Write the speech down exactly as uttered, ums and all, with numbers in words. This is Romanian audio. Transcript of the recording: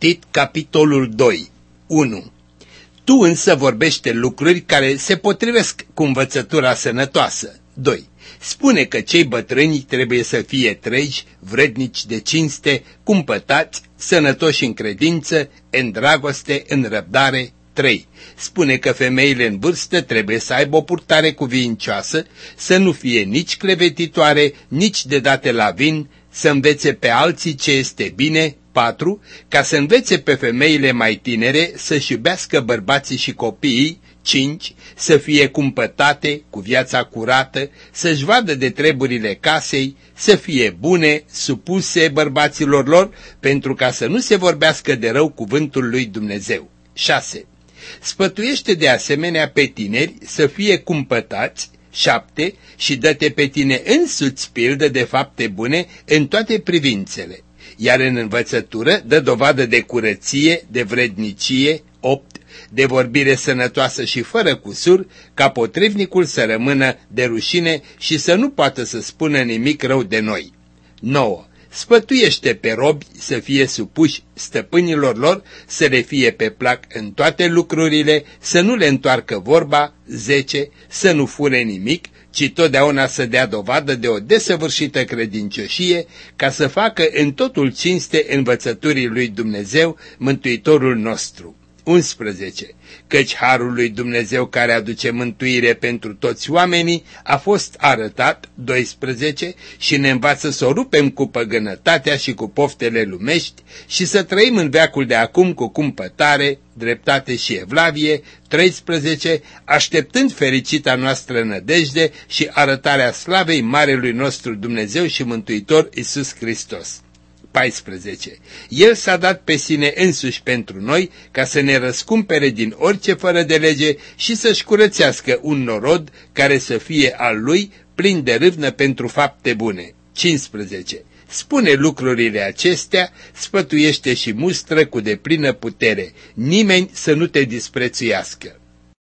Tit, capitolul doi. unu. Tu însă vorbește lucruri care se potrivesc cu învățătura sănătoasă. doi. Spune că cei bătrâni trebuie să fie treji, vrednici de cinste, cumpătați, sănătoși în credință, în dragoste, în răbdare. trei. Spune că femeile în vârstă trebuie să aibă o purtare cuvincioasă, să nu fie nici clevetitoare, nici de date la vin, să învețe pe alții ce este bine. patru. Ca să învețe pe femeile mai tinere să-și iubească bărbații și copiii. cinci. Să fie cumpătate, cu viața curată, să-și vadă de treburile casei, să fie bune, supuse bărbaților lor, pentru ca să nu se vorbească de rău cuvântul lui Dumnezeu. șase. Sfătuiește de asemenea pe tineri să fie cumpătați. șapte. Și dă-te pe tine însuți pildă de fapte bune în toate privințele. Iar în învățătură dă dovadă de curăție, de vrednicie. opt. De vorbire sănătoasă și fără cusur, ca potrivnicul să rămână de rușine și să nu poată să spună nimic rău de noi. nouă. Sfătuiește pe robi să fie supuși stăpânilor lor, să le fie pe plac în toate lucrurile, să nu le întoarcă vorba. zece. Să nu fure nimic, ci totdeauna să dea dovadă de o desăvârșită credincioșie, ca să facă în totul cinste învățăturii lui Dumnezeu, Mântuitorul nostru. unsprezece. Căci harul lui Dumnezeu care aduce mântuire pentru toți oamenii a fost arătat. doisprezece. Și ne învață să o rupem cu păgânătatea și cu poftele lumești și să trăim în veacul de acum cu cumpătare, dreptate și evlavie. treisprezece. Așteptând fericita noastră nădejde și arătarea slavei marelui nostru Dumnezeu și Mântuitor Iisus Hristos. paisprezece. El s-a dat pe sine însuși pentru noi ca să ne răscumpere din orice fără de lege și să-și curățească un norod care să fie al lui, plin de râvnă pentru fapte bune. cincisprezece. Spune lucrurile acestea, sfătuiește și mustră cu deplină putere, nimeni să nu te disprețuiască.